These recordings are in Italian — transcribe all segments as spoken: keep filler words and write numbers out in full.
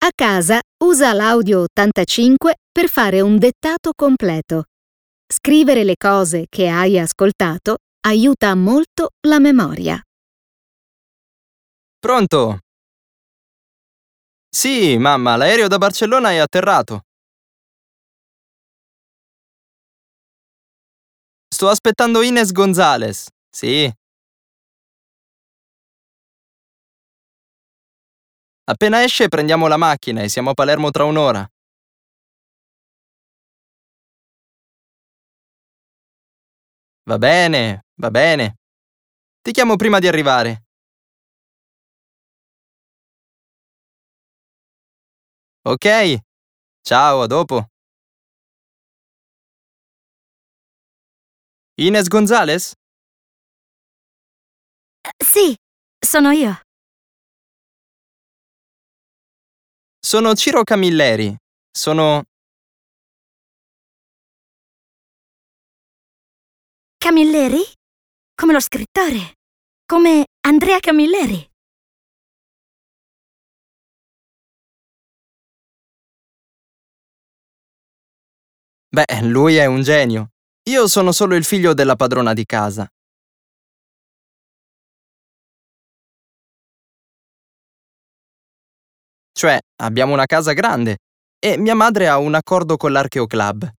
A casa usa l'Audio ottantacinque per fare un dettato completo. Scrivere le cose che hai ascoltato aiuta molto la memoria. Pronto? Sì, mamma, l'aereo da Barcellona è atterrato. Sto aspettando Ines González. Sì. Appena esce prendiamo la macchina e siamo a Palermo tra un'ora. Va bene, va bene. Ti chiamo prima di arrivare. Ok. Ciao, a dopo. Ines González? Sì, sono io. Sono Ciro Camilleri. Sono... Camilleri? Come lo scrittore. Come Andrea Camilleri. Beh, lui è un genio. Io sono solo il figlio della padrona di casa. Cioè, abbiamo una casa grande e mia madre ha un accordo con l'Archeoclub.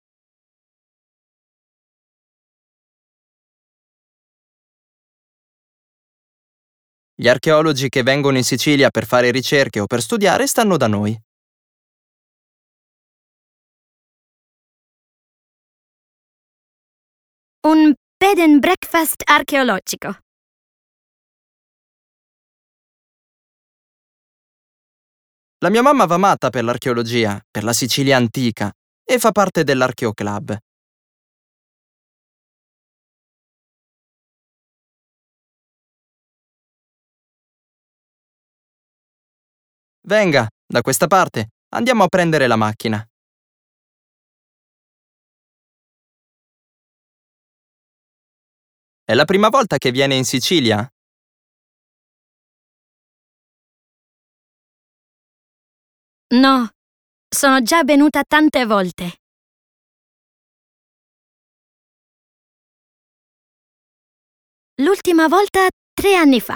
Gli archeologi che vengono in Sicilia per fare ricerche o per studiare stanno da noi. Un bed and breakfast archeologico. La mia mamma va matta per l'archeologia, per la Sicilia antica, e fa parte dell'Archeoclub. Venga, da questa parte, andiamo a prendere la macchina. È la prima volta che viene in Sicilia? No, sono già venuta tante volte. L'ultima volta tre anni fa.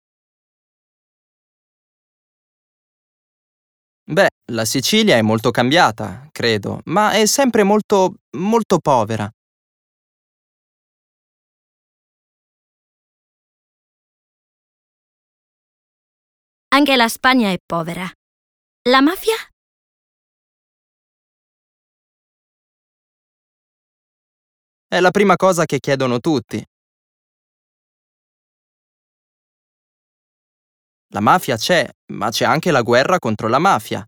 Beh, la Sicilia è molto cambiata, credo, ma è sempre molto, molto povera. Anche la Spagna è povera. La mafia? È la prima cosa che chiedono tutti. La mafia c'è, ma c'è anche la guerra contro la mafia.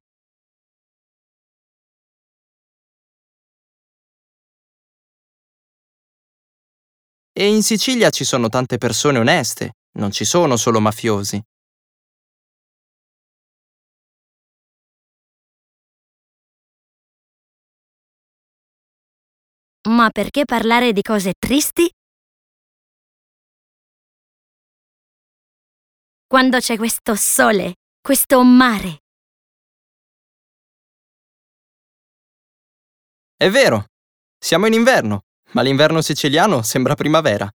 E in Sicilia ci sono tante persone oneste, non ci sono solo mafiosi. Ma perché parlare di cose tristi? Quando c'è questo sole, questo mare. È vero, siamo in inverno, ma l'inverno siciliano sembra primavera.